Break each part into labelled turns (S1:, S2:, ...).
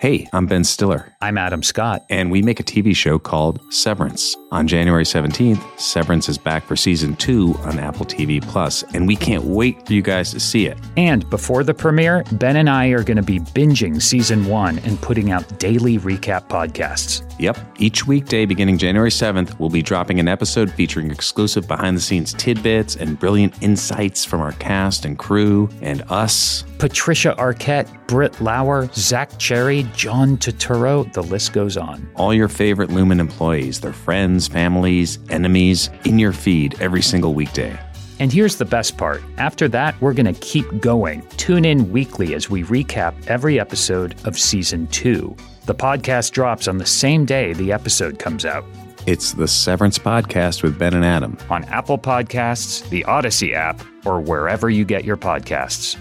S1: Hey, I'm Ben Stiller.
S2: I'm Adam Scott.
S1: And we make a TV show called Severance. On January 17th, Severance is back for Season 2 on Apple TV+, and we can't wait for you guys to see it.
S2: And before the premiere, Ben and I are going to be binging Season 1 and putting out daily recap podcasts.
S1: Yep. Each weekday beginning January 7th, we'll be dropping an episode featuring exclusive behind-the-scenes tidbits and brilliant insights from our cast and crew and us.
S2: Patricia Arquette, Britt Lauer, Zach Cherry, John Turturro, the list goes on.
S1: All your favorite Lumen employees, their friends, families, enemies, in your feed every single weekday.
S2: And here's the best part. After that, we're going to keep going. Tune in weekly as we recap every episode of Season 2. The podcast drops on the same day the episode comes out.
S1: It's the Severance Podcast with Ben and Adam.
S2: On Apple Podcasts, the Odyssey app, or wherever you get your podcasts.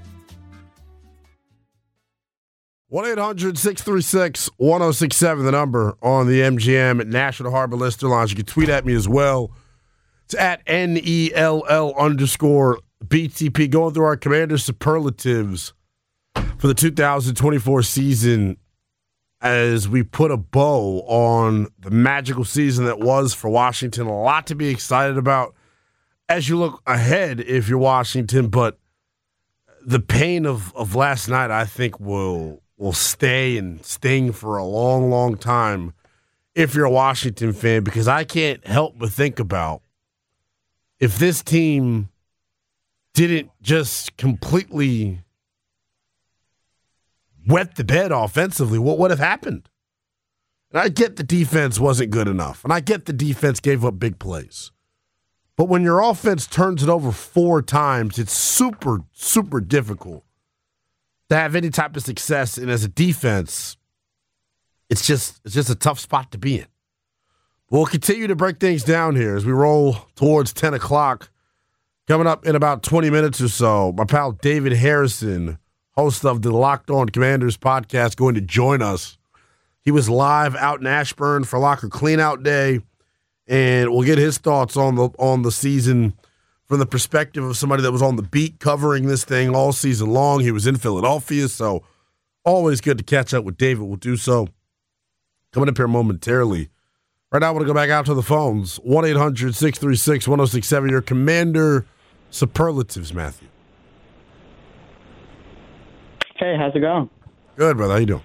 S3: 1-800-636-1067, the number on the MGM National Harbor Lister Lines. You can tweet at me as well. It's at NELL_BTP. Going through our Commander superlatives for the 2024 season as we put a bow on the magical season that was for Washington. A lot to be excited about as you look ahead if you're Washington, but the pain of last night, I think, will stay and sting for a long, long time if you're a Washington fan, because I can't help but think about if this team didn't just completely wet the bed offensively, what would have happened? And I get the defense wasn't good enough, and I get the defense gave up big plays. But when your offense turns it over 4 times, it's super, super difficult to have any type of success. And as a defense, it's just a tough spot to be in. We'll continue to break things down here as we roll towards 10 o'clock. Coming up in about 20 minutes or so, my pal David Harrison, host of the Locked On Commanders podcast, going to join us. He was live out in Ashburn for Locker Cleanout Day, and we'll get his thoughts on the season from the perspective of somebody that was on the beat covering this thing all season long. He was in Philadelphia, so always good to catch up with David. We'll do so coming up here momentarily. Right now, I want to go back out to the phones. 1-800-636-1067. Your Commander superlatives, Matthew.
S4: Hey, how's it going?
S3: Good, brother. How you doing?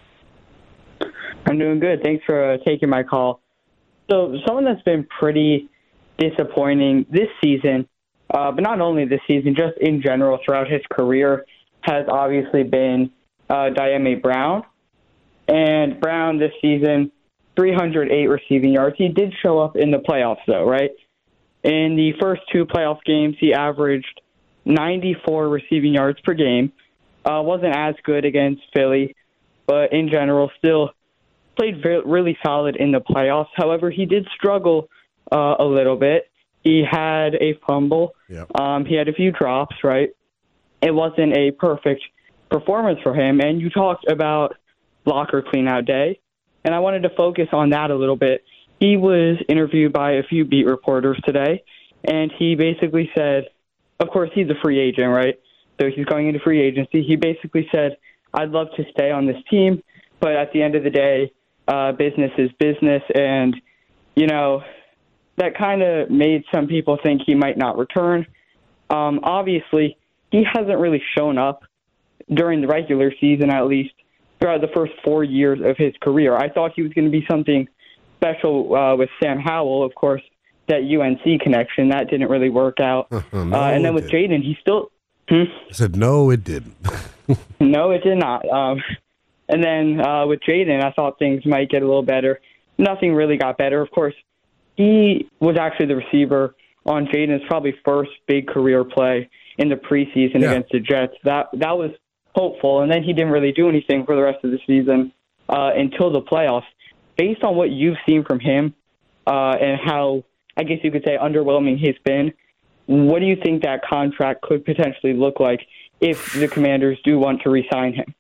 S4: I'm doing good. Thanks for taking my call. So someone that's been pretty disappointing this season, but not only this season, just in general throughout his career, has obviously been Dyami Brown. And Brown this season, 308 receiving yards. He did show up in the playoffs, though, right? In the first 2 playoff games, he averaged 94 receiving yards per game. Wasn't as good against Philly, but in general, still played really solid in the playoffs. However, he did struggle a little bit. He had a fumble.
S3: Yep.
S4: He had a few drops, right? It wasn't a perfect performance for him. And you talked about Locker Cleanout Day, and I wanted to focus on that a little bit. He was interviewed by a few beat reporters today, and he basically said, of course, he's a free agent, right? So he's going into free agency. He basically said, I'd love to stay on this team, but at the end of the day, business is business. And, you know, that kind of made some people think he might not return. Obviously, he hasn't really shown up during the regular season, at least, throughout the first 4 years of his career. I thought he was going to be something special with Sam Howell, of course, that UNC connection. That didn't really work out. And then with Jaden, he still...
S3: I said, no, it didn't.
S4: No, it did not. And then with Jaden, I thought things might get a little better. Nothing really got better. Of course, he was actually the receiver on Jaden's probably first big career play in the preseason against the Jets. That was hopeful, and then he didn't really do anything for the rest of the season until the playoffs. Based on what you've seen from him and how, I guess you could say, underwhelming he's been, what do you think that contract could potentially look like if the Commanders do want to re-sign him?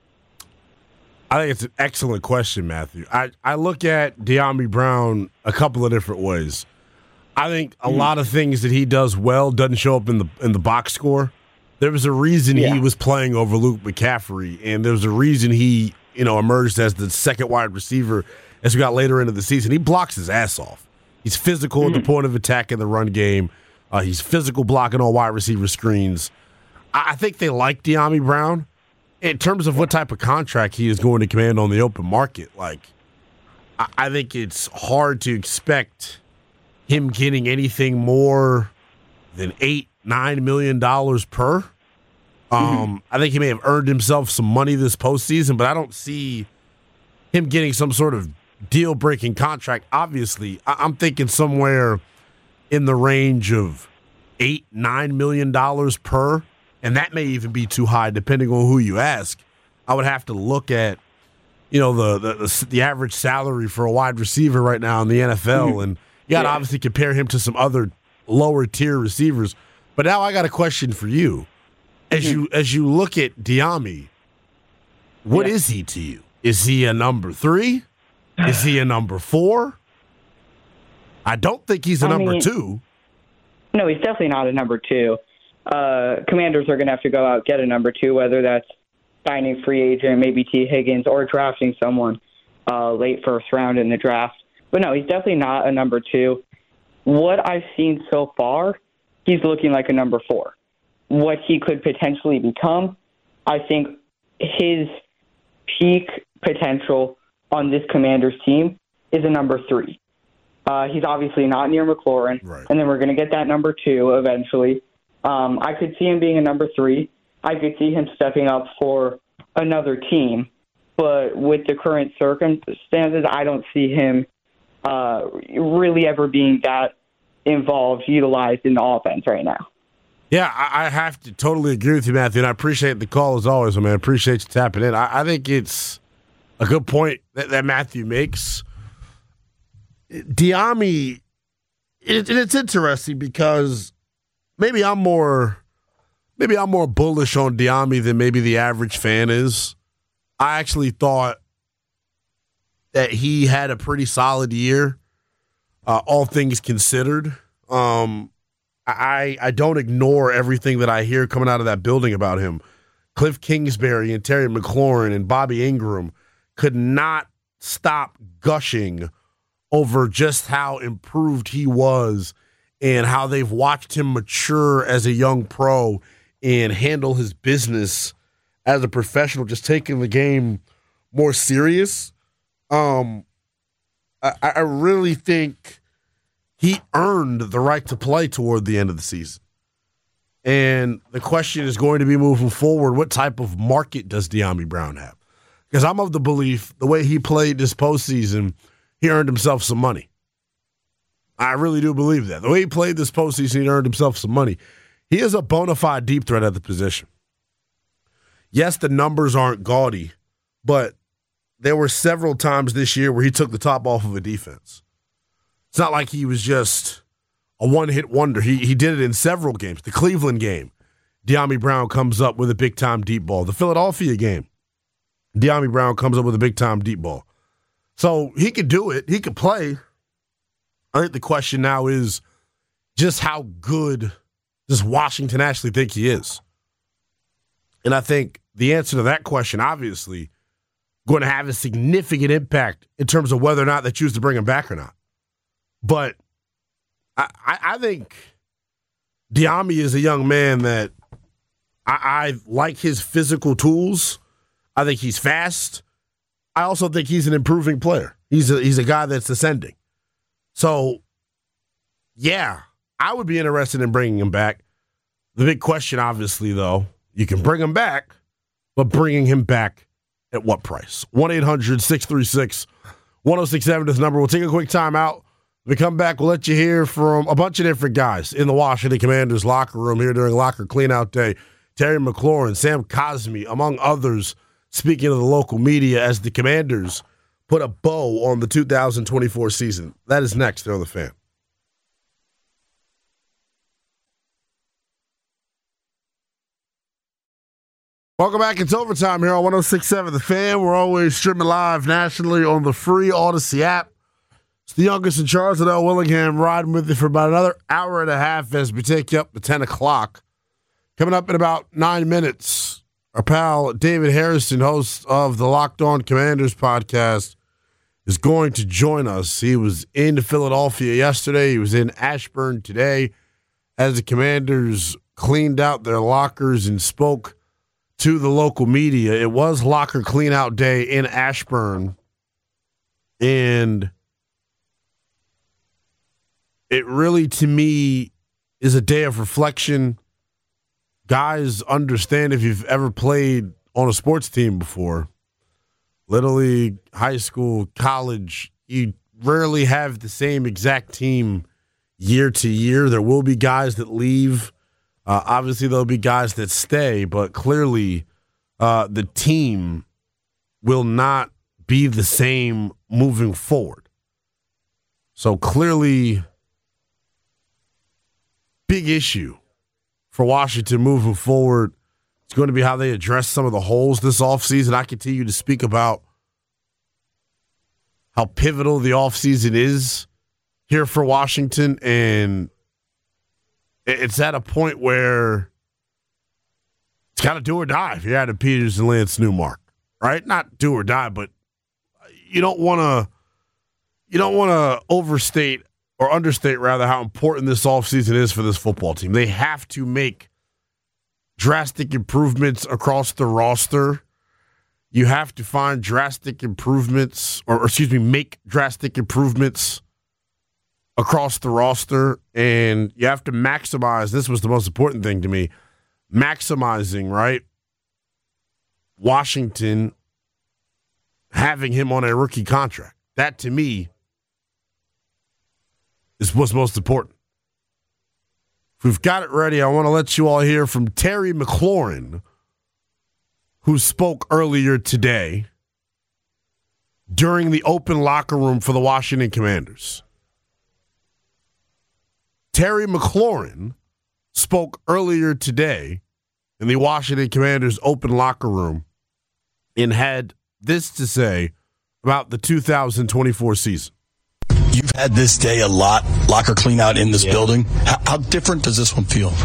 S3: I think it's an excellent question, Matthew. I look at Dyami Brown a couple of different ways. I think a lot of things that he does well doesn't show up in the box score. There was a reason he was playing over Luke McCaffrey, and there was a reason he emerged as the second wide receiver as we got later into the season. He blocks his ass off. He's physical at the point of attack in the run game. He's physical blocking on wide receiver screens. I think they like Dyami Brown in terms of what type of contract he is going to command on the open market. Like, I think it's hard to expect him getting anything more than $8-9 million per. I think he may have earned himself some money this postseason, but I don't see him getting some sort of deal-breaking contract. Obviously, I'm thinking somewhere in the range of $8-9 million per, and that may even be too high depending on who you ask. I would have to look at the average salary for a wide receiver right now in the NFL, and you got to obviously compare him to some other lower-tier receivers. But now I got a question for you. As you look at Dyami, what is he to you? Is he a number 3? Is he a number 4? I don't think he's a number 2.
S4: No, he's definitely not a number 2. Commanders are going to have to go out and get a number 2, whether that's signing free agent, maybe T. Higgins, or drafting someone late first round in the draft. But no, he's definitely not a number 2. What I've seen so far, he's looking like a number 4. What he could potentially become, I think his peak potential on this Commanders team is a number 3. He's obviously not near McLaurin,
S3: right.
S4: And then we're going to get that number 2 eventually. I could see him being a number 3. I could see him stepping up for another team, but with the current circumstances, I don't see him really ever being that involved, utilized in the offense right now.
S3: Yeah, I have to totally agree with you, Matthew, and I appreciate the call as always, man. I appreciate you tapping in. I think it's a good point that Matthew makes. Dyami, it's interesting because maybe I'm more bullish on Dyami than maybe the average fan is. I actually thought that he had a pretty solid year, all things considered. I don't ignore everything that I hear coming out of that building about him. Cliff Kingsbury and Terry McLaurin and Bobby Ingram could not stop gushing over just how improved he was and how they've watched him mature as a young pro and handle his business as a professional, just taking the game more serious. I really think he earned the right to play toward the end of the season. And the question is going to be moving forward, what type of market does Dyami Brown have? Because I'm of the belief the way he played this postseason, he earned himself some money. I really do believe that. The way he played this postseason, he earned himself some money. He is a bona fide deep threat at the position. Yes, the numbers aren't gaudy, but there were several times this year where he took the top off of a defense. It's not like he was just a one-hit wonder. He did it in several games. The Cleveland game, Dyami Brown comes up with a big-time deep ball. The Philadelphia game, Dyami Brown comes up with a big-time deep ball. So he could do it. He could play. I think the question now is just how good does Washington actually think he is? And I think the answer to that question, obviously, going to have a significant impact in terms of whether or not they choose to bring him back or not. But I think Dyami is a young man that I like his physical tools. I think he's fast. I also think he's an improving player. He's a guy that's ascending. So, yeah, I would be interested in bringing him back. The big question, obviously, though, you can bring him back, but bringing him back at what price? 1-800-636-1067 is the number. We'll take a quick time out. When we come back, we'll let you hear from a bunch of different guys in the Washington Commanders locker room here during Locker Cleanout Day. Terry McLaurin, Sam Cosmi, among others, speaking to the local media as the Commanders put a bow on the 2024 season. That is next here on The Fan. Welcome back. It's overtime here on 106.7 The Fan. We're always streaming live nationally on the free Odyssey app. It's the youngest in charge of L. Willingham riding with you for about another hour and a half as we take you up to 10 o'clock. Coming up in about 9 minutes, Our pal David Harrison, host of the Locked On Commanders podcast, is going to join us. He was in Philadelphia yesterday. He was in Ashburn today as the Commanders cleaned out their lockers and spoke to the local media. It was locker cleanout day in Ashburn, and it really, to me, is a day of reflection. Guys, understand if you've ever played on a sports team before, Little League, high school, college, you rarely have the same exact team year to year. There will be guys that leave. Obviously, there'll be guys that stay, but clearly the team will not be the same moving forward. So clearly, big issue for Washington moving forward. It's going to be how they address some of the holes this offseason. I continue to speak about how pivotal the offseason is here for Washington, and it's at a point where it's got to do or die if you're Adam Peters and Lance Newmark, right? Not do or die, but you don't want to overstate or understate, rather, how important this offseason is for this football team. They have to make drastic improvements across the roster. You have to find drastic improvements, make drastic improvements across the roster, and you have to maximize. This was the most important thing to me, maximizing, right? Washington having him on a rookie contract. That, to me, is what's most important. If we've got it ready, I want to let you all hear from Terry McLaurin, who spoke earlier today during the open locker room for the Washington Commanders. Terry McLaurin spoke earlier today in the Washington Commanders open locker room and had this to say about the 2024 season.
S5: You've had this day a lot, locker clean out in this building. How different does this one feel?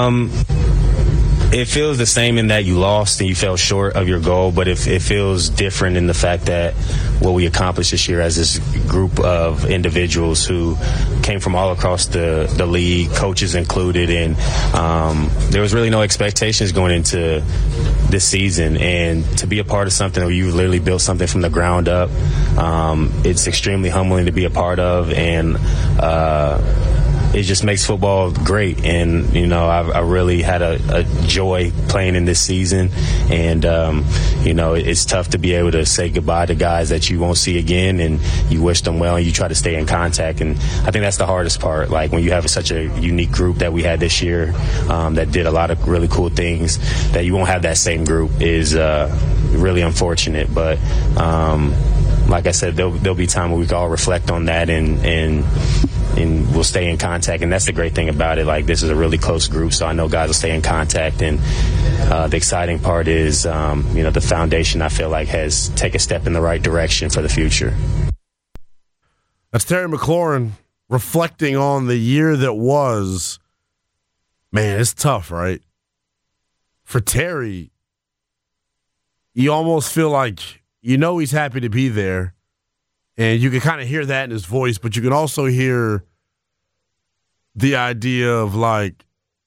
S6: It feels the same in that you lost and you fell short of your goal, but it feels different in the fact that what we accomplished this year as this group of individuals who came from all across the league, coaches included, and there was really no expectations going into this season. And to be a part of something where you literally built something from the ground up, it's extremely humbling to be a part of, and it just makes football great. And, you know, I really had a joy playing in this season. And, you know, it's tough to be able to say goodbye to guys that you won't see again, and you wish them well and you try to stay in contact. And I think that's the hardest part. Like, when you have such a unique group that we had this year that did a lot of really cool things, that you won't have that same group is really unfortunate. But like I said, there'll be time where we can all reflect on that and we'll stay in contact. And that's the great thing about it. Like, this is a really close group, so I know guys will stay in contact. And the exciting part is, you know, the foundation, I feel like, has taken a step in the right direction for the future.
S3: That's Terry McLaurin reflecting on the year that was. Man, it's tough, right? For Terry, you almost feel like, you know, he's happy to be there. And you can kind of hear that in his voice, but you can also hear the idea of, like,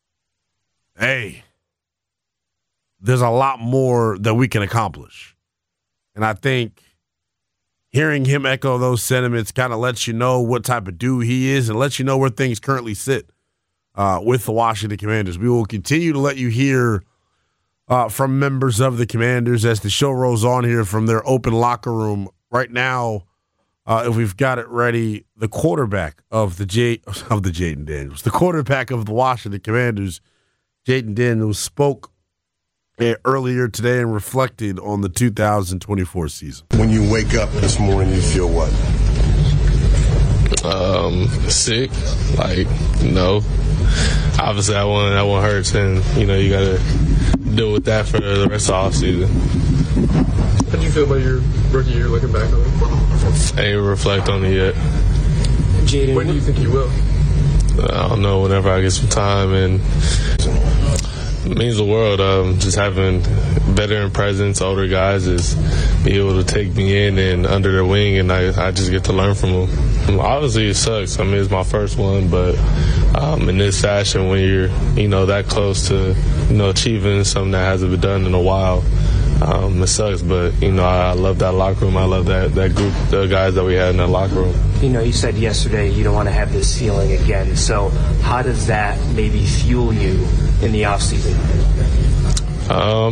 S3: hey, there's a lot more that we can accomplish. And I think hearing him echo those sentiments kind of lets you know what type of dude he is and lets you know where things currently sit with the Washington Commanders. We will continue to let you hear from members of the Commanders as the show rolls on here from their open locker room. Right now, if we've got it ready, the quarterback of the Jayden Daniels, the quarterback of the Washington Commanders, Jayden Daniels, spoke earlier today and reflected on the 2024 season.
S7: When you wake up this morning, you feel what?
S8: Sick. Like, no. Obviously, that one hurts, and, you know, you got to deal with that for the rest of the offseason.
S9: How do you feel about your rookie year looking back on it?
S8: I ain't reflect on it yet.
S9: Jayden, when do you think you will?
S8: I don't know, whenever I get some time. And It means the world. Just having veteran presence, older guys, is be able to take me in and under their wing, and I just get to learn from them. Obviously, it sucks. I mean, it's my first one, but in this fashion, when you're that close to achieving something that hasn't been done in a while, it sucks. But I love that locker room. I love that group, the guys that we had in that locker room.
S10: You said yesterday you don't want to have this ceiling again. So how does that maybe fuel you in the offseason?
S8: I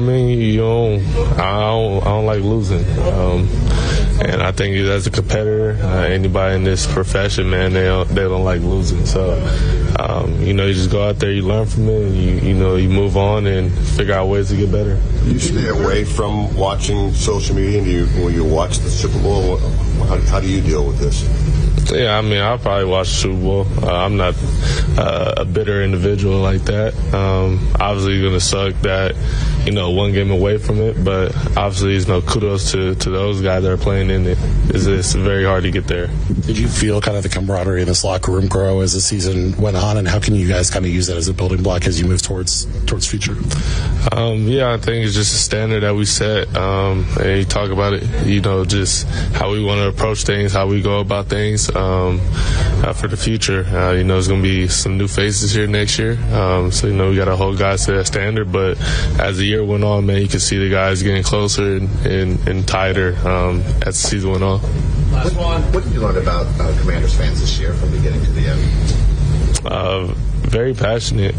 S8: don't like losing. And I think as a competitor, anybody in this profession, man, they don't like losing. So, you just go out there, you learn from it, and you move on and figure out ways to get better.
S7: You stay away from watching social media when you watch the Super Bowl. How do you deal with this?
S8: Yeah, I'll probably watch the Super Bowl. I'm not a bitter individual like that. Obviously, it's going to suck that, one game away from it, but obviously, kudos to those guys that are playing in it. It's very hard to get there.
S5: Did you feel kind of the camaraderie in this locker room grow as the season went on, and how can you guys kind of use that as a building block as you move towards future?
S8: Yeah, I think it's just a standard that we set, and you talk about it, just how we want to approach things, how we go about things for the future. There's going to be some new faces here next year, so we got to hold guys to that standard, but as the year went on, man, you could see the guys getting closer and tighter as the season went on.
S11: What did you learn about Commanders fans this year from beginning to the end?
S8: Very passionate.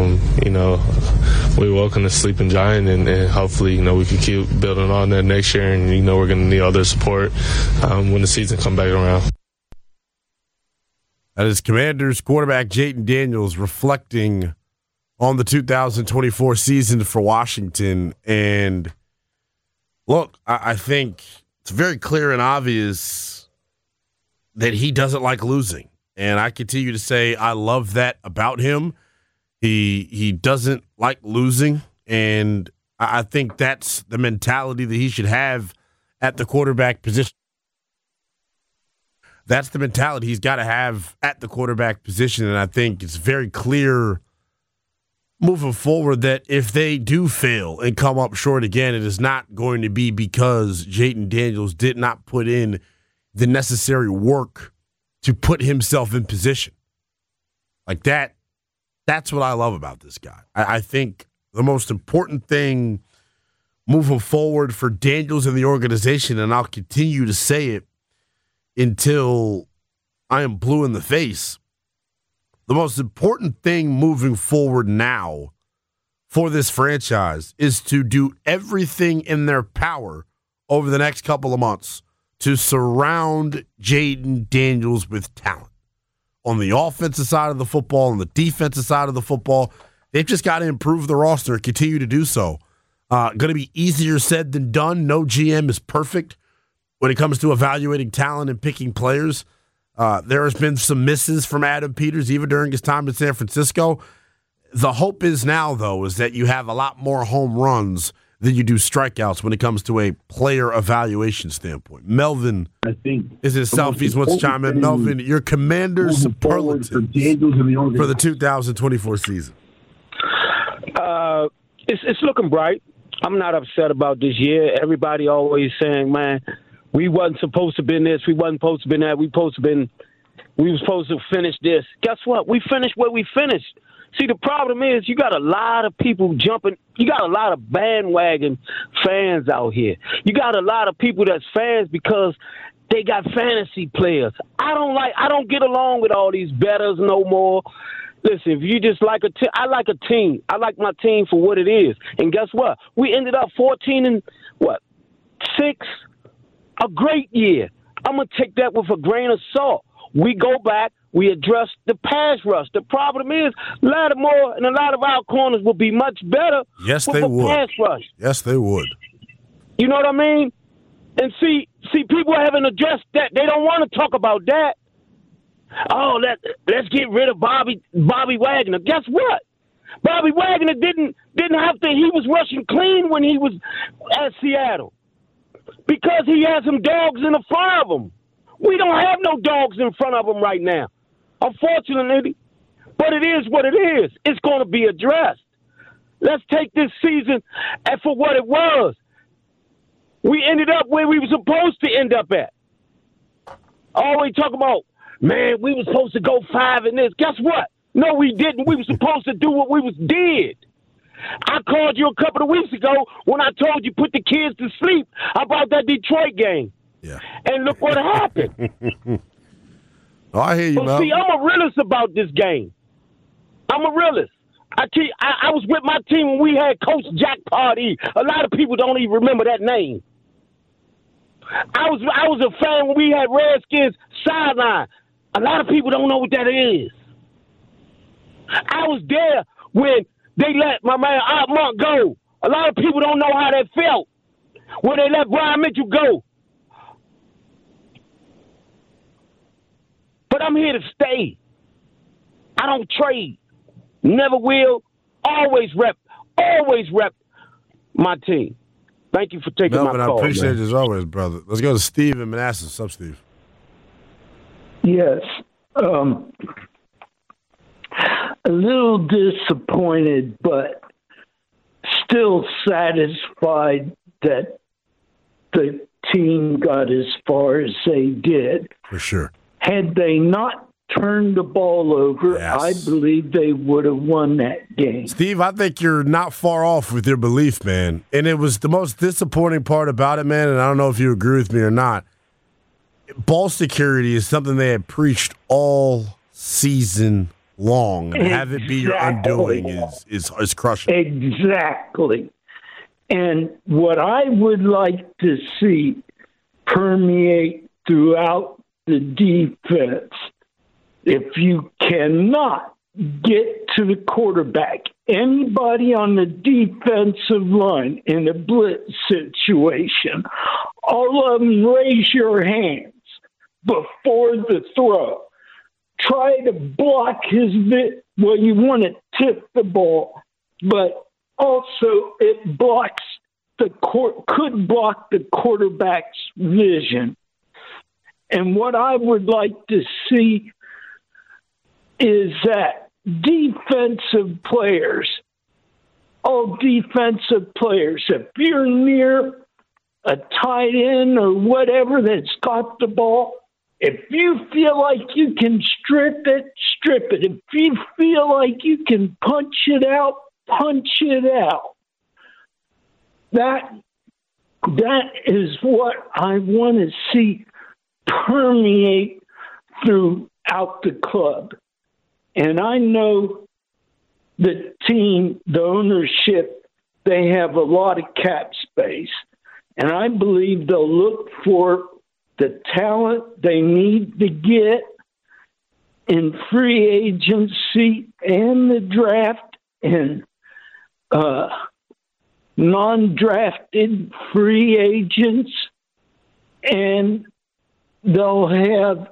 S8: We welcome the sleeping giant, and hopefully, we can keep building on that next year, and we're going to need all their support when the season comes back around.
S3: That is Commanders quarterback Jayden Daniels reflecting on the 2024 season for Washington. And look, I think it's very clear and obvious that he doesn't like losing. And I continue to say I love that about him. He doesn't like losing, and I think that's the mentality that he should have at the quarterback position. That's the mentality he's got to have at the quarterback position, and I think it's very clear moving forward that if they do fail and come up short again, it is not going to be because Jayden Daniels did not put in the necessary work to put himself in position. Like that, that's what I love about this guy. I think the most important thing moving forward for Daniels and the organization, and I'll continue to say it until I am blue in the face, the most important thing moving forward now for this franchise is to do everything in their power over the next couple of months to surround Jayden Daniels with talent. On the offensive side of the football, on the defensive side of the football, they've just got to improve the roster and continue to do so. Going to be easier said than done. No GM is perfect when it comes to evaluating talent and picking players. There has been some misses from Adam Peters, even during his time in San Francisco. The hope is now, though, is that you have a lot more home runs than you do strikeouts when it comes to a player evaluation standpoint. Melvin, I think, is in Southeast. Wants to chime in. Melvin, your Commanders superlative for the 2024 season.
S12: It's looking bright. I'm not upset about this year. Everybody always saying, man, we wasn't supposed to be in this. We wasn't supposed to be in that. We were supposed to finish this. Guess what? We finished where we finished. See, the problem is you got a lot of people jumping. You got a lot of bandwagon fans out here. You got a lot of people that's fans because they got fantasy players. I don't get along with all these bettors no more. Listen, if you just like I like a team. I like my team for what it is. And guess what? We ended up 14-6. A great year. I'm going to take that with a grain of salt. We go back. We address the pass rush. The problem is Lattimore and a lot of our corners will be much better.
S3: Yes, they would.
S12: Pass rush.
S3: Yes, they would.
S12: You know what I mean? And see, people haven't addressed that. They don't want to talk about that. Oh, let's get rid of Bobby Wagner. Guess what? Bobby Wagner didn't have to. He was rushing clean when he was at Seattle because he had some dogs in the front of him. We don't have no dogs in front of him right now, unfortunately. But it is what it is. It's going to be addressed. Let's take this season for what it was. We ended up where we were supposed to end up at. Always talk about, man, we were supposed to go 5 in this. Guess what? No, we didn't. We were supposed to do what we did. I called you a couple of weeks ago when I told you put the kids to sleep about that Detroit game.
S3: Yeah.
S12: And look what happened.
S3: Oh, I hear you,
S12: But see, I'm a realist about this game. I'm a realist. I was with my team when we had Coach Jack Pardee. A lot of people don't even remember that name. I was a fan when we had Redskins sideline. A lot of people don't know what that is. I was there when they let my man Art Monk go. A lot of people don't know how that felt when they let Brian Mitchell go. But I'm here to stay. I don't trade. Never will. Always rep my team. Thank you for taking my call.
S3: I appreciate
S12: man.
S3: it as always, brother. Let's go to Steve in Manassas. What's up, Steve?
S13: Yes. A little disappointed, but still satisfied that the team got as far as they did.
S3: For sure.
S13: Had they not turned the ball over,
S3: yes,
S13: I believe they would have won that game.
S3: Steve, I think you're not far off with your belief, man. And it was the most disappointing part about it, man, and I don't know if you agree with me or not. Ball security is something they had preached all season long. And have it be your undoing is crushing.
S13: Exactly. And what I would like to see permeate throughout the defense, if you cannot get to the quarterback, anybody on the defensive line in a blitz situation, all of them raise your hands before the throw. Try to block his bit. Well, you want to tip the ball, but also it blocks could block the quarterback's vision. And what I would like to see is that defensive players, all defensive players, if you're near a tight end or whatever that's got the ball, if you feel like you can strip it, strip it. If you feel like you can punch it out, punch it out. That is what I want to see permeate throughout the club. And I know the team, the ownership, they have a lot of cap space. And I believe they'll look for the talent they need to get in free agency and the draft and non-drafted free agents, and they'll have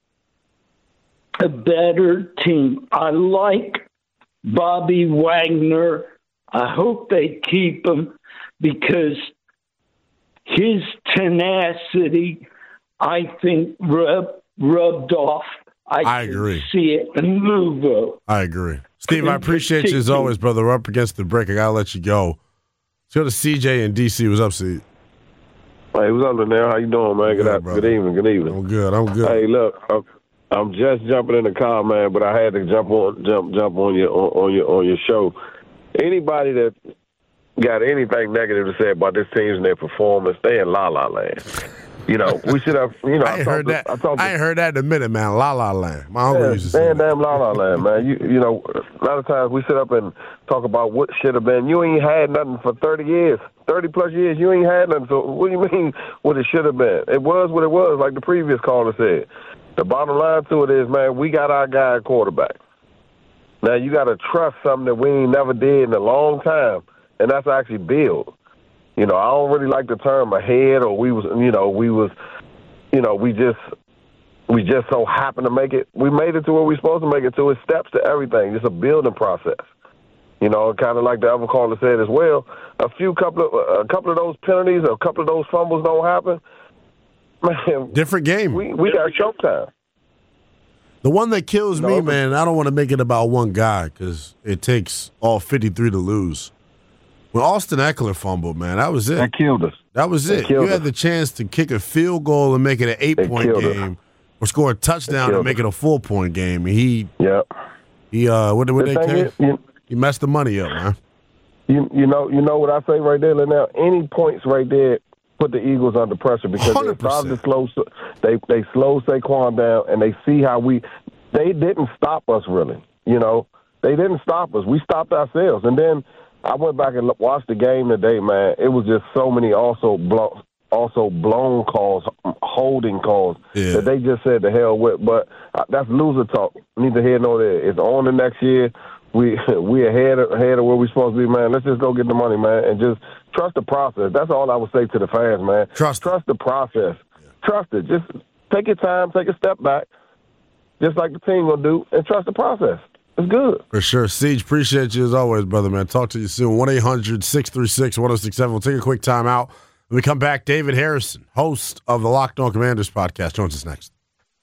S13: a better team. I like Bobby Wagner. I hope they keep him because his tenacity, I think, rubbed off. I agree. See it in Louisville.
S3: I agree. Steve, I appreciate you as always, brother. We're up against the break. I got to let you go. Let's go to CJ in D.C. What's up, CJ?
S14: Hey, what's up, Lynell? How you doing, man? Good evening.
S3: I'm good.
S14: Hey, look, I'm just jumping in the car, man, but I had to jump on your show. Anybody that got anything negative to say about this team and their performance, they in la-la land. You know, we should have,
S3: I ain't heard that in a minute, man. La-la land. My uncle used to say
S14: damn la-la land, man. You know, a lot of times we sit up and talk about what should have been. You ain't had nothing for 30 years. 30-plus years, you ain't had nothing. So what do you mean what it should have been? It was what it was, like the previous caller said. The bottom line to it is, man, we got our guy at quarterback. Now, you got to trust something that we ain't never did in a long time, and that's actually build. You know, I don't really like the term ahead or we just so happened to make it. We made it to where we're supposed to make it to. It's steps to everything. It's a building process. You know, kind of like the other caller said as well. A couple of those penalties, a couple of those fumbles don't happen. Man,
S3: different game.
S14: We got showtime.
S3: The one that kills me, man, I don't want to make it about one guy because it takes all 53 to lose. When Austin Eckler fumbled, man, that was it.
S15: That killed us.
S3: That was it. You had the chance to kick a field goal and make it an 8-point game, or score a touchdown and make it a 4-point game. And he messed the money up, man.
S14: You know what I say right there, Linnell? Any points right there put the Eagles under pressure because 100%. They slow Saquon down, and they see how they didn't stop us really. You know, they didn't stop us. We stopped ourselves. And then I went back and watched the game today, man. It was just so many also blown calls, holding calls that they just said the hell with. But that's loser talk. Neither here nor there. It's on the next year. We ahead of where we're supposed to be, man. Let's just go get the money, man, and just trust the process. That's all I would say to the fans, man. Trust the process. Yeah. Trust it. Just take your time, take a step back, just like the team will do, and trust the process. It's good.
S3: For sure. Siege, appreciate you as always, brother, man. Talk to you soon. 1-800-636-1067. We'll take a quick time out. When we come back, David Harrison, host of the Locked On Commanders podcast, joins us next.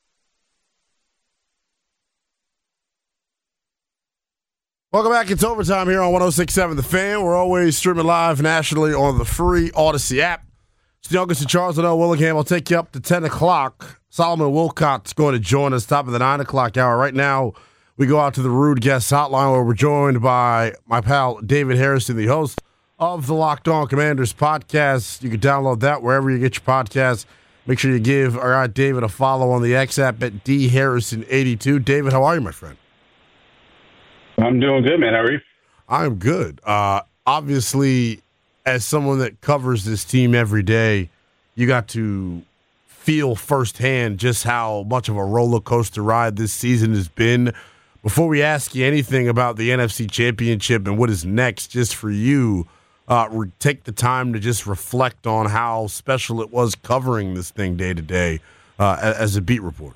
S3: Welcome back. It's overtime here on 106.7 The Fan. We're always streaming live nationally on the free Odyssey app. It's the August and Charles and Willingham. I'll take you up to 10 o'clock. Solomon Wilcott's going to join us top of the 9 o'clock hour. Right now, we go out to the Rude Guest Hotline where we're joined by my pal David Harrison, the host of the Locked On Commanders podcast. You can download that wherever you get your podcasts. Make sure you give our guy David a follow on the X app at DHarrison82. David, how are you, my friend?
S16: I'm doing good, man. How are you?
S3: I'm good. Obviously, as someone that covers this team every day, you got to feel firsthand just how much of a roller coaster ride this season has been. Before we ask you anything about the NFC Championship and what is next, just for you, take the time to just reflect on how special it was covering this thing day to day as a beat reporter.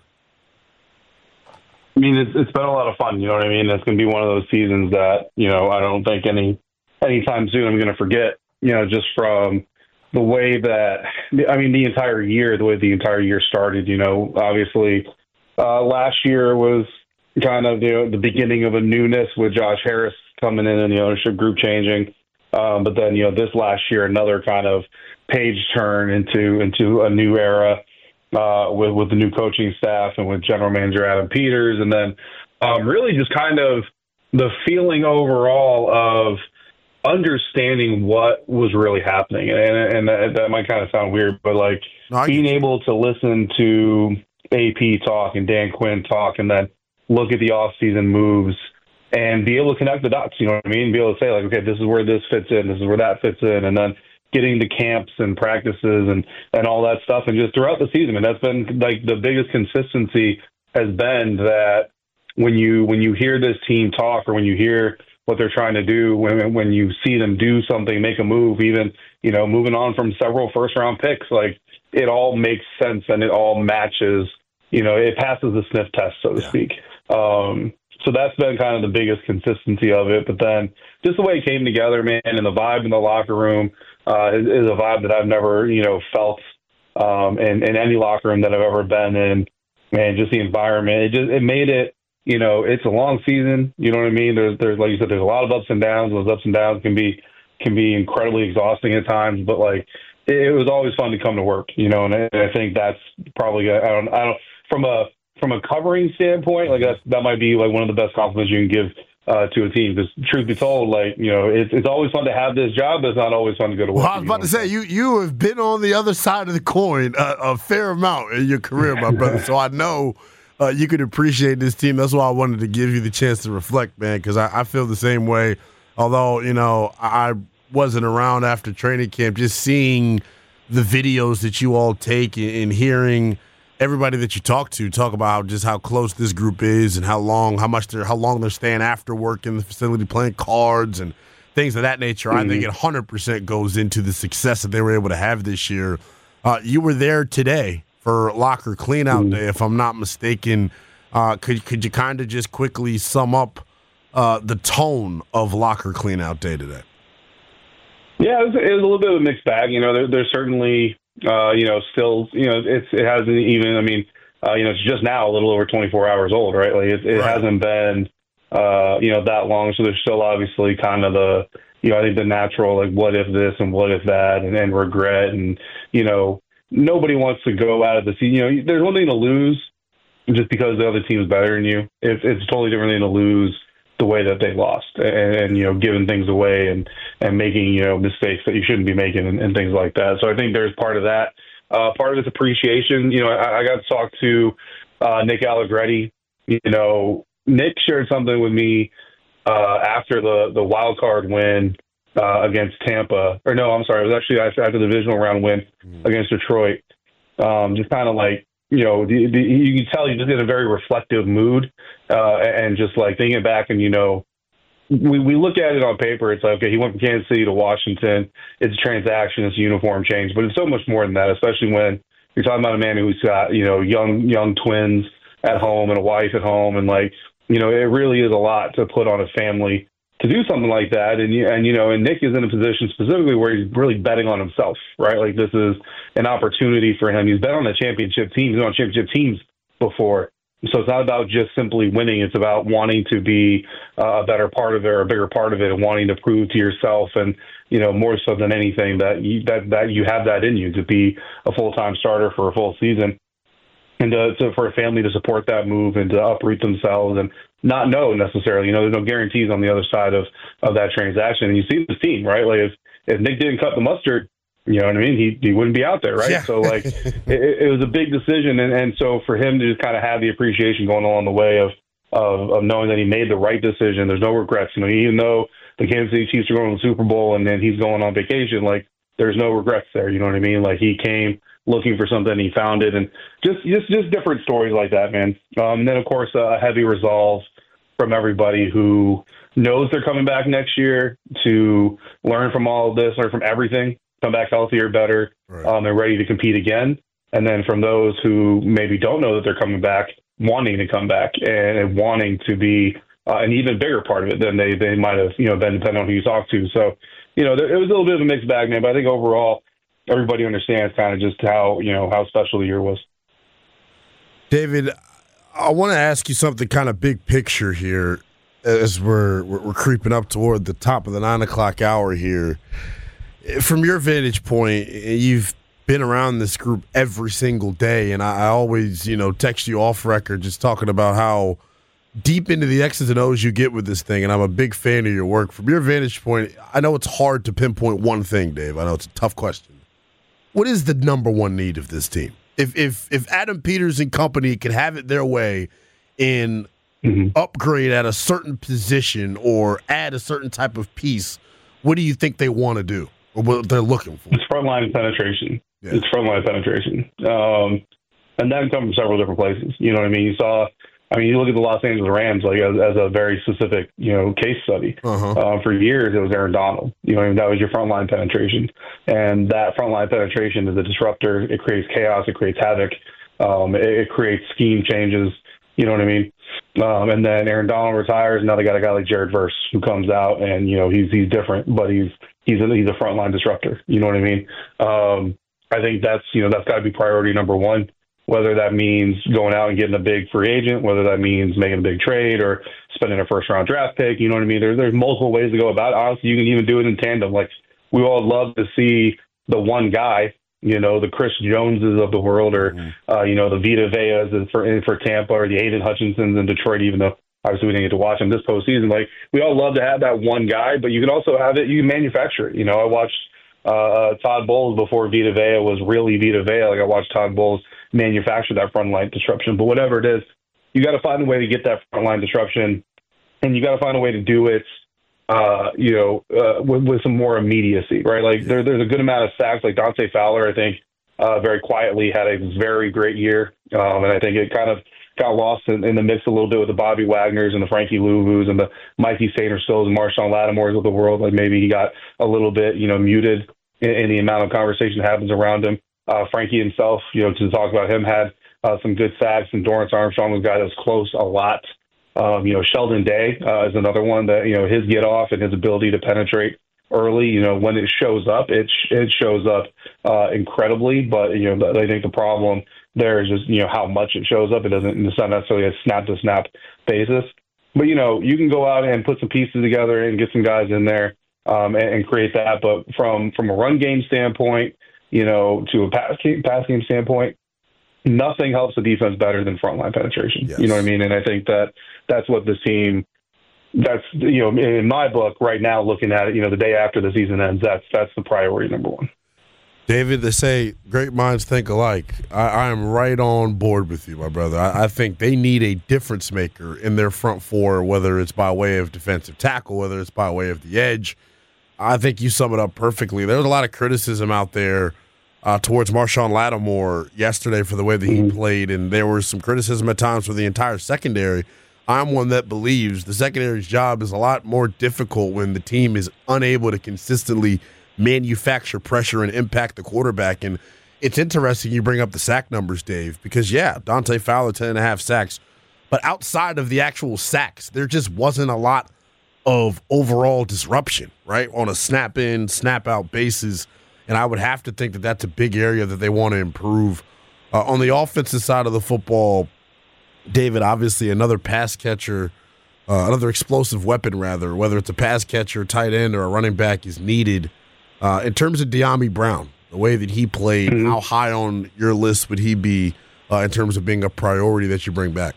S16: I mean, it's been a lot of fun. You know what I mean? It's going to be one of those seasons that, you know, I don't think anytime soon I'm going to forget, you know, just from the way that, I mean, the entire year started, you know, obviously last year was kind of, you know, the beginning of a newness with Josh Harris coming in and the ownership group changing. But then, you know, this last year, another kind of page turn into a new era. With the new coaching staff and with general manager Adam Peters. And then really just kind of the feeling overall of understanding what was really happening. And that might kind of sound weird, but like being able to listen to AP talk and Dan Quinn talk and then look at the offseason moves and be able to connect the dots, you know what I mean? Be able to say like, okay, this is where this fits in, this is where that fits in. And then getting to camps and practices and all that stuff. And just throughout the season, and that's been like the biggest consistency has been that when you hear this team talk or when you hear what they're trying to do, when you see them do something, make a move, even, you know, moving on from several first round picks, like it all makes sense and it all matches, you know, it passes the sniff test, so to speak. So that's been kind of the biggest consistency of it. But then just the way it came together, man, and the vibe in the locker room, is a vibe that I've never, you know, felt in any locker room that I've ever been in. Man, just the environment. It made it, you know, it's a long season. You know what I mean? There's like you said, there's a lot of ups and downs. Those ups and downs can be incredibly exhausting at times. But like, it was always fun to come to work, you know. And I think that's probably I don't from a covering standpoint, like that might be like one of the best compliments you can give to a team. Because truth be told, like, you know, it's always fun to have this job, but it's not always fun to go to work.
S3: Well, I was about to say, you have been on the other side of the coin a fair amount in your career, my brother. So I know you could appreciate this team. That's why I wanted to give you the chance to reflect, man, because I feel the same way. Although, you know, I wasn't around after training camp, just seeing the videos that you all take and hearing everybody that you talk about just how close this group is and how long they're staying after work in the facility playing cards and things of that nature. Mm-hmm. I think it 100% goes into the success that they were able to have this year. You were there today for locker cleanout day, if I'm not mistaken. Could you kind of just quickly sum up the tone of locker cleanout day today?
S16: Yeah, it was a little bit of a mixed bag. You know, there's certainly you know, still, you know, it hasn't even, I mean, you know, it's just now a little over 24 hours old, right? Like it hasn't been, you know, that long. So there's still obviously kind of I think the natural, like, what if this and what if that and regret. And, nobody wants to go out of the season. There's one thing to lose just because the other team is better than you. It's a totally different thing to lose the way that they lost and giving things away and making, mistakes that you shouldn't be making and things like that. So I think there's part of that. Part of it's appreciation. I got to talk to Nick Allegretti. Nick shared something with me after the wild card win against Tampa. Or no, I'm sorry. It was actually after the divisional round win against Detroit. Just kind of like, you can tell he's just in a very reflective mood and just like thinking back and, we look at it on paper. It's like, okay, he went from Kansas City to Washington. It's a transaction. It's a uniform change. But it's so much more than that, especially when you're talking about a man who's got, young twins at home and a wife at home. And like, it really is a lot to put on a family to do something like that. And Nick is in a position specifically where he's really betting on himself, right? Like this is an opportunity for him. He's bet on a championship team. He's been on championship teams before. So it's not about just simply winning. It's about wanting to be a better part of it or a bigger part of it and wanting to prove to yourself and, more so than anything that you have that in you to be a full-time starter for a full season and for a family to support that move and to uproot themselves and not know necessarily, there's no guarantees on the other side of that transaction. And you see the team, right? Like if Nick didn't cut the mustard, you know what I mean? He wouldn't be out there, right? Yeah. So, like, it was a big decision. And so for him to just kind of have the appreciation going along the way of knowing that he made the right decision, there's no regrets. Even though the Kansas City Chiefs are going to the Super Bowl and then he's going on vacation, like, there's no regrets there. You know what I mean? Like, he came looking for something, he found it, and just different stories like that, man. And then, of course, a heavy resolve from everybody who knows they're coming back next year to learn from all of this, learn from everything, come back healthier, better, right. And ready to compete again. And then from those who maybe don't know that they're coming back, wanting to come back and wanting to be an even bigger part of it than they might have, been, depending on who you talk to. So, it was a little bit of a mixed bag, man. But I think overall, everybody understands kind of just how special the year was.
S3: David, I want to ask you something kind of big picture here as we're creeping up toward the top of the 9 o'clock hour here. From your vantage point, you've been around this group every single day, and I always, text you off record just talking about how deep into the X's and O's you get with this thing, and I'm a big fan of your work. From your vantage point, I know it's hard to pinpoint one thing, Dave. I know it's a tough question. What is the number one need of this team? If Adam Peters and company could have it their way and upgrade at a certain position or add a certain type of piece, what do you think they want to do? Or what they're looking for?
S16: It's frontline penetration. Yeah. It's frontline penetration. And that can come from several different places. You know what I mean? You look at the Los Angeles Rams like as a very specific, case study. For years, it was Aaron Donald. That was your frontline penetration. And that frontline penetration is a disruptor. It creates chaos. It creates havoc. It creates scheme changes. You know what I mean? And then Aaron Donald retires, and now they got a guy like Jared Verse who comes out, and he's different, but he's a frontline disruptor. You know what I mean? I think that's got to be priority number one. Whether that means going out and getting a big free agent, whether that means making a big trade or spending a first-round draft pick, you know what I mean? There's multiple ways to go about it. Honestly, you can even do it in tandem. Like, we all love to see the one guy, the Chris Joneses of the world, or the Vita Veas for Tampa, or the Aiden Hutchinsons in Detroit, even though obviously we didn't get to watch him this postseason. Like, we all love to have that one guy, but you can also have it, you can manufacture it. I watched Todd Bowles before Vita Vea was really Vita Vea. Like, I watched Todd Bowles manufacture that frontline disruption. But whatever it is, you got to find a way to get that frontline disruption, and you got to find a way to do it, with some more immediacy, right? Like, there's a good amount of sacks. Like Dante Fowler, I think, very quietly had a very great year, and I think it kind of got lost in the mix a little bit with the Bobby Wagners and the Frankie Louvu's and the Mikey Sainristills and Marshawn Lattimore's of the world. Like, maybe he got a little bit, muted in the amount of conversation that happens around him. Frankie himself, to talk about him, had some good sacks, and Dorrance Armstrong was a guy that was close a lot. Sheldon Day is another one that, his get off and his ability to penetrate early, when it shows up, it shows up incredibly. But, I think the problem there is just, how much it shows up. It's not necessarily a snap-to-snap basis. But, you can go out and put some pieces together and get some guys in there and create that. But from a run game standpoint, to a pass game standpoint, nothing helps the defense better than frontline penetration. Yes. You know what I mean? And I think that's what this team. That's in my book right now. Looking at it, the day after the season ends, that's the priority number one.
S3: David, they say great minds think alike. I am right on board with you, my brother. I think they need a difference maker in their front four, whether it's by way of defensive tackle, whether it's by way of the edge. I think you sum it up perfectly. There was a lot of criticism out there towards Marshawn Lattimore yesterday for the way that he played, and there was some criticism at times for the entire secondary. I'm one that believes the secondary's job is a lot more difficult when the team is unable to consistently manufacture pressure and impact the quarterback. And it's interesting you bring up the sack numbers, Dave, because, Dante Fowler, 10.5 sacks. But outside of the actual sacks, there just wasn't a lot of overall disruption, right, on a snap-in, snap-out basis. And I would have to think that that's a big area that they want to improve. On the offensive side of the football, David, obviously another pass catcher, another explosive weapon, rather, whether it's a pass catcher, tight end, or a running back is needed. In terms of Dyami Brown, the way that he played, how high on your list would he be in terms of being a priority that you bring back?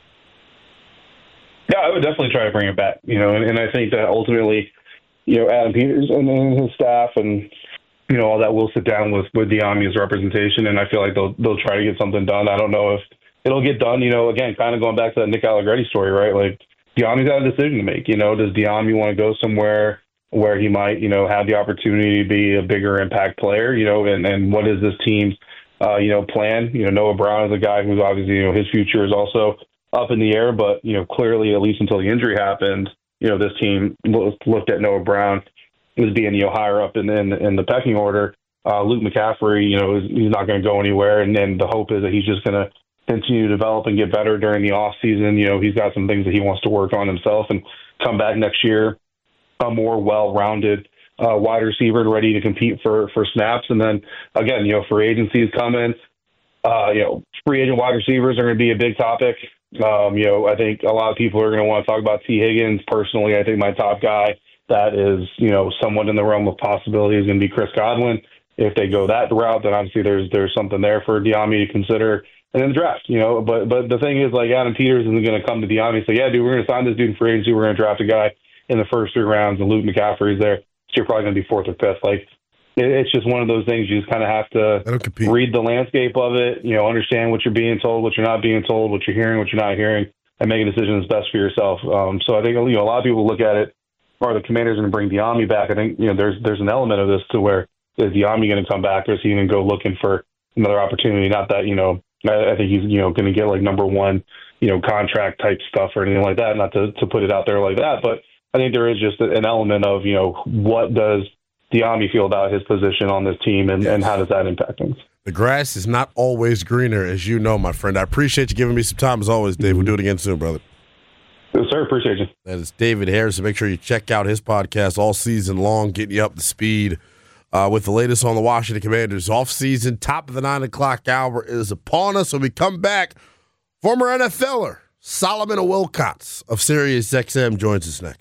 S16: Yeah, I would definitely try to bring it back, and I think that ultimately, Adam Peters and his staff and, all that will sit down with Dyami's representation, and I feel like they'll try to get something done. I don't know if it'll get done, again, kind of going back to that Nick Allegretti story, right? Like, Dyami's got a decision to make, does Dyami want to go somewhere where he might, have the opportunity to be a bigger impact player, and what is this team's, plan? Noah Brown is a guy who's obviously, his future is also up in the air, but, clearly, at least until the injury happened, this team looked at Noah Brown as being, higher up in the pecking order. Luke McCaffrey, he's not going to go anywhere. And then the hope is that he's just going to continue to develop and get better during the off season. He's got some things that he wants to work on himself and come back next year a more well-rounded wide receiver and ready to compete for snaps. And then again, free agency is coming. Free agent wide receivers are going to be a big topic. I think a lot of people are going to want to talk about T. Higgins. Personally, I think my top guy that is, somewhat in the realm of possibility is going to be Chris Godwin. If they go that route, then obviously there's something there for Dyami to consider. And then the draft, but the thing is, like, Adam Peters isn't going to come to Dyami and say, yeah, dude, we're going to sign this dude in free agency. We're going to draft a guy in the first 3 rounds, and Luke McCaffrey is there. So you're probably going to be 4th or 5th. Like, it's just one of those things. You just kind of have to read the landscape of it, understand what you're being told, what you're not being told, what you're hearing, what you're not hearing, and make a decision that's best for yourself. So I think, a lot of people look at it, are the Commanders going to bring Dyami back? I think, there's an element of this to where, is Dyami going to come back, or is he going to go looking for another opportunity? Not that, I think he's, going to get like number 1, contract type stuff or anything like that. Not to put it out there like that, but I think there is just an element of, what does Dyami feel about his position on this team, and how does that impact things?
S3: The grass is not always greener, as you know, my friend. I appreciate you giving me some time as always, Dave. We'll do it again soon, brother.
S16: Yes, sir. Appreciate you.
S3: That is David Harrison. Make sure you check out his podcast all season long, getting you up to speed with the latest on the Washington Commanders offseason. Top of the 9 o'clock hour is upon us. When we come back, former NFLer Solomon Wilcots of SiriusXM joins us next.